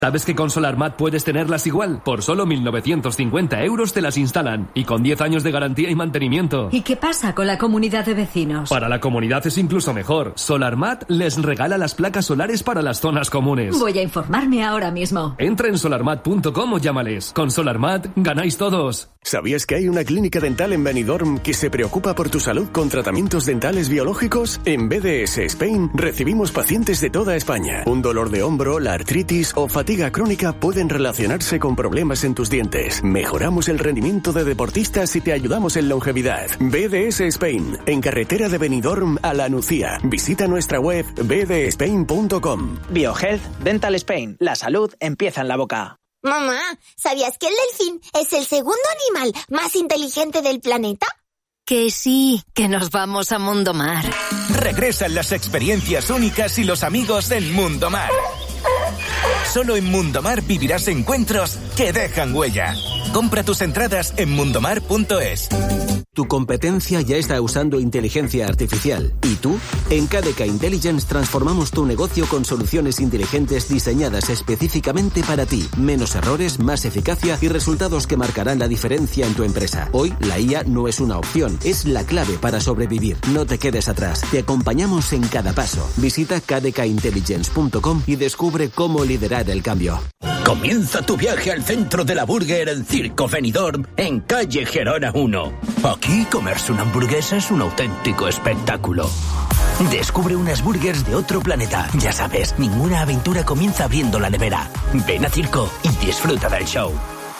¿Sabes que con SolarMat puedes tenerlas igual? Por solo 1.950 euros te las instalan. Y con 10 años de garantía y mantenimiento. ¿Y qué pasa con la comunidad de vecinos? Para la comunidad es incluso mejor. SolarMat les regala las placas solares para las zonas comunes. Voy a informarme ahora mismo. Entra en solarmat.com o llámales. Con SolarMat ganáis todos. ¿Sabías que hay una clínica dental en Benidorm que se preocupa por tu salud con tratamientos dentales biológicos? En BDS Spain recibimos pacientes de toda España. Un dolor de hombro, la artritis o fatiga crónica pueden relacionarse con problemas en tus dientes. Mejoramos el rendimiento de deportistas y te ayudamos en longevidad. BDS Spain, en carretera de Benidorm a La Nucía. Visita nuestra web bdspain.com. BioHealth Dental Spain. La salud empieza en la boca. Mamá, ¿sabías que el delfín es el segundo animal más inteligente del planeta? Que sí, que nos vamos a Mundo Mar. Regresan las experiencias únicas y los amigos en Mundo Mar. Solo en Mundo Mar vivirás encuentros que dejan huella. Compra tus entradas en mundomar.es. Tu competencia ya está usando inteligencia artificial. ¿Y tú? En KDK Intelligence transformamos tu negocio con soluciones inteligentes diseñadas específicamente para ti. Menos errores, más eficacia y resultados que marcarán la diferencia en tu empresa. Hoy, la IA no es una opción, es la clave para sobrevivir. No te quedes atrás. Te acompañamos en cada paso. Visita kdkintelligence.com y descubre cómo liderar el cambio. Comienza tu viaje al centro de la burger en Circo Benidorm, en calle Gerona 1. Aquí comerse una hamburguesa es un auténtico espectáculo. Descubre unas burgers de otro planeta. Ya sabes, ninguna aventura comienza abriendo la nevera. Ven a Circo y disfruta del show.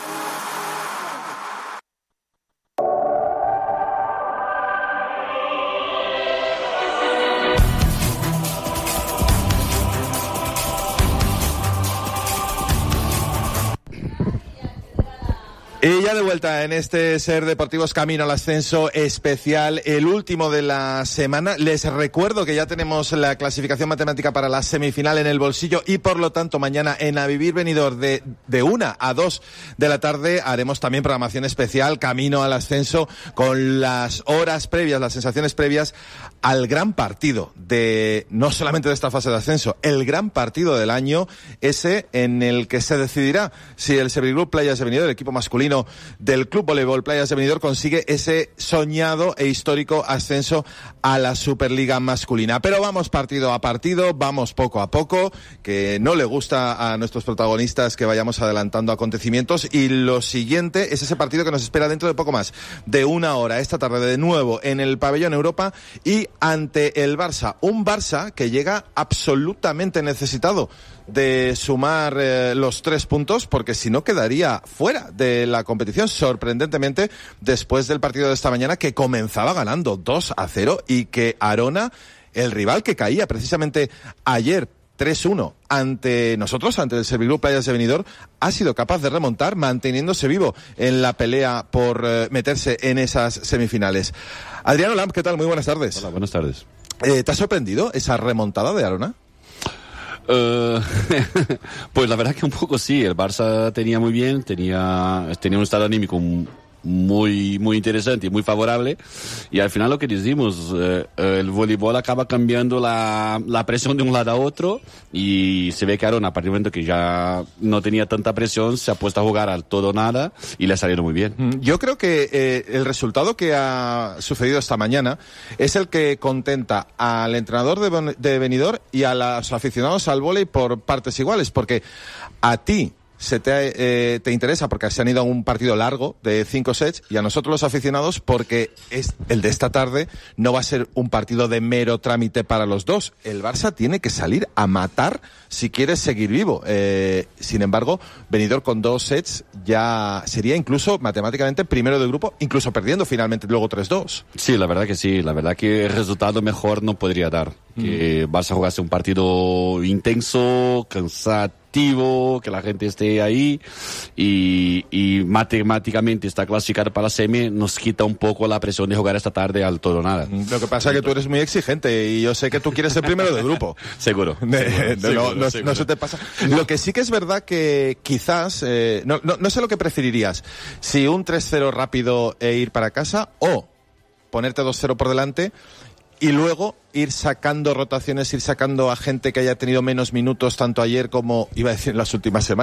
Y ya de vuelta en este Ser Deportivos Camino al Ascenso especial, el último de la semana. Les recuerdo que ya tenemos la clasificación matemática para la semifinal en el bolsillo y por lo tanto mañana en A Vivir Benidorm de 1 a 2 de la tarde haremos también programación especial Camino al Ascenso con las horas previas, las sensaciones previas al gran partido de, no solamente de esta fase de ascenso, el gran partido del año, ese en el que se decidirá si el Servigroup Playas de Benidorm, el equipo masculino del Club Voleibol Playas de Benidorm, consigue ese soñado e histórico ascenso a la Superliga masculina. Pero vamos partido a partido, vamos poco a poco, que no le gusta a nuestros protagonistas que vayamos adelantando acontecimientos, y lo siguiente es ese partido que nos espera dentro de poco más de una hora, esta tarde de nuevo en el Pabellón Europa y ante el Barça, un Barça que llega absolutamente necesitado de sumar los 3 puntos, porque si no quedaría fuera de la competición, sorprendentemente, después del partido de esta mañana que comenzaba ganando 2-0 y que Arona, el rival que caía precisamente ayer 3-1 ante nosotros, ante el Servigroup Playas de Benidorm, ha sido capaz de remontar, manteniéndose vivo en la pelea por meterse en esas semifinales. Adriano Lamp, ¿qué tal? Muy buenas tardes. Hola, buenas tardes. ¿Te ha sorprendido esa remontada de Arona? Pues la verdad que un poco sí. El Barça tenía muy bien, tenía un estado anímico muy interesante y muy favorable, y al final lo que decimos, el voleibol acaba cambiando la presión de un lado a otro, y se ve que Arona, a partir del momento que ya no tenía tanta presión, se ha puesto a jugar al todo o nada y le ha salido muy bien. Yo creo que el resultado que ha sucedido esta mañana es el que contenta al entrenador de Benidorm y a los aficionados al vóley por partes iguales, porque a ti te interesa porque se han ido a un partido largo de 5 sets, y a nosotros los aficionados porque el de esta tarde no va a ser un partido de mero trámite para los dos. El Barça tiene que salir a matar si quiere seguir vivo. Sin embargo, Benidorm con 2 sets ya sería incluso matemáticamente primero del grupo, incluso perdiendo finalmente luego 3-2. Sí, la verdad que sí. La verdad que el resultado mejor no podría dar. Que Barça jugase un partido intenso, cansativo, que la gente esté ahí y matemáticamente está clasificado para la semi, nos quita un poco la presión de jugar esta tarde al todo o nada. Lo que pasa es que tú eres muy exigente y yo sé que tú quieres ser primero del grupo. Seguro. No se te pasa. Lo que sí que es verdad que quizás, no sé lo que preferirías, si un 3-0 rápido e ir para casa, o ponerte 2-0 por delante y luego ir sacando rotaciones, ir sacando a gente que haya tenido menos minutos tanto ayer como, iba a decir, en las últimas semanas.